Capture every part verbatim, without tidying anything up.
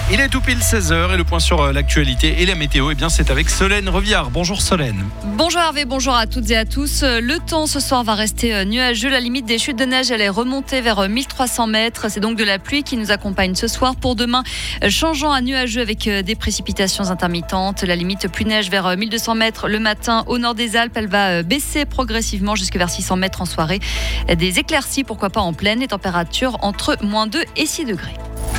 Il est tout pile seize heures et le point sur l'actualité et la météo, eh bien c'est avec Solène Reviard. Bonjour Solène. Bonjour Hervé, bonjour à toutes et à tous. Le temps ce soir va rester nuageux. La limite des chutes de neige, elle est remontée vers mille trois cents mètres. C'est donc de la pluie qui nous accompagne ce soir. Pour demain, changeant à nuageux avec des précipitations intermittentes. La limite pluie neige vers mille deux cents mètres le matin au nord des Alpes. Elle va baisser progressivement jusqu'à vers six cents mètres en soirée. Des éclaircies, pourquoi pas en pleine. Les températures entre moins deux et six degrés.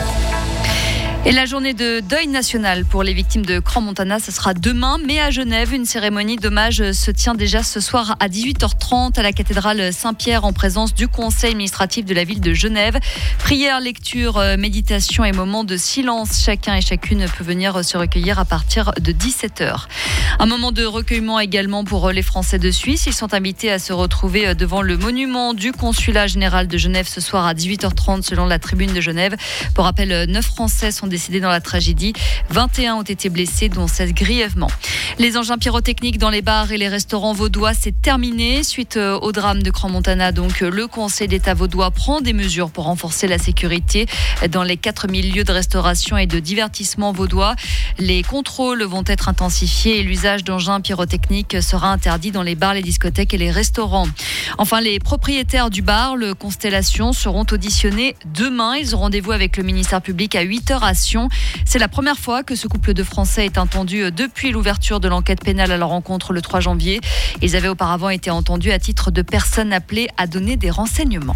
Et la journée de deuil national pour les victimes de Crans-Montana, ce sera demain, mais à Genève, une cérémonie d'hommage se tient déjà ce soir à dix-huit heures trente à la cathédrale Saint-Pierre en présence du conseil administratif de la ville de Genève. Prière, lecture, méditation et moment de silence. Chacun et chacune peut venir se recueillir à partir de dix-sept heures. Un moment de recueillement également pour les Français de Suisse. Ils sont invités à se retrouver devant le monument du consulat général de Genève ce soir à dix-huit heures trente selon la tribune de Genève. Pour rappel, neuf Français sont décédés dans la tragédie. vingt et un ont été blessés, dont seize grièvement. Les engins pyrotechniques dans les bars et les restaurants vaudois, c'est terminé. Suite au drame de Crans-Montana, donc, le Conseil d'État vaudois prend des mesures pour renforcer la sécurité dans les quatre mille lieux de restauration et de divertissement vaudois. Les contrôles vont être intensifiés et l'usage d'engins pyrotechniques sera interdit dans les bars, les discothèques et les restaurants. Enfin, les propriétaires du bar, le Constellation, seront auditionnés demain. Ils ont rendez-vous avec le ministère public à huit heures à Sion. C'est la première fois que ce couple de Français est entendu depuis l'ouverture de l'enquête pénale à leur rencontre le trois janvier. Ils avaient auparavant été entendus à titre de personnes appelées à donner des renseignements.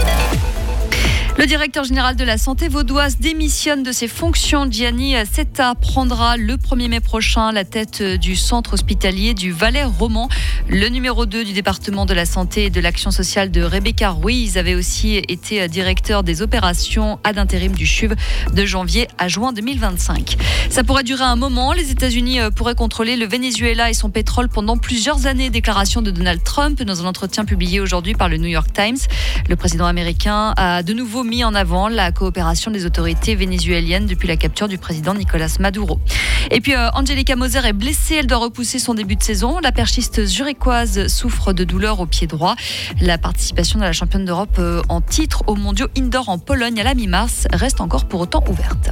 Le directeur général de la santé vaudoise démissionne de ses fonctions. Gianni Setta prendra le premier mai prochain la tête du centre hospitalier du Valais roman. Le numéro deux du département de la santé et de l'action sociale de Rebecca Ruiz avait aussi été directeur des opérations ad intérim du C H U V de janvier à juin deux mille vingt-cinq. Ça pourrait durer un moment. Les États-Unis pourraient contrôler le Venezuela et son pétrole pendant plusieurs années. Déclaration de Donald Trump dans un entretien publié aujourd'hui par le New York Times. Le président américain a de nouveau mis en avant la coopération des autorités vénézuéliennes depuis la capture du président Nicolas Maduro. Et puis euh, Angelica Moser est blessée, elle doit repousser son début de saison. La perchiste zurichoise souffre de douleurs au pied droit. La participation de la championne d'Europe euh, en titre aux mondiaux indoor en Pologne à la mi-mars reste encore pour autant ouverte.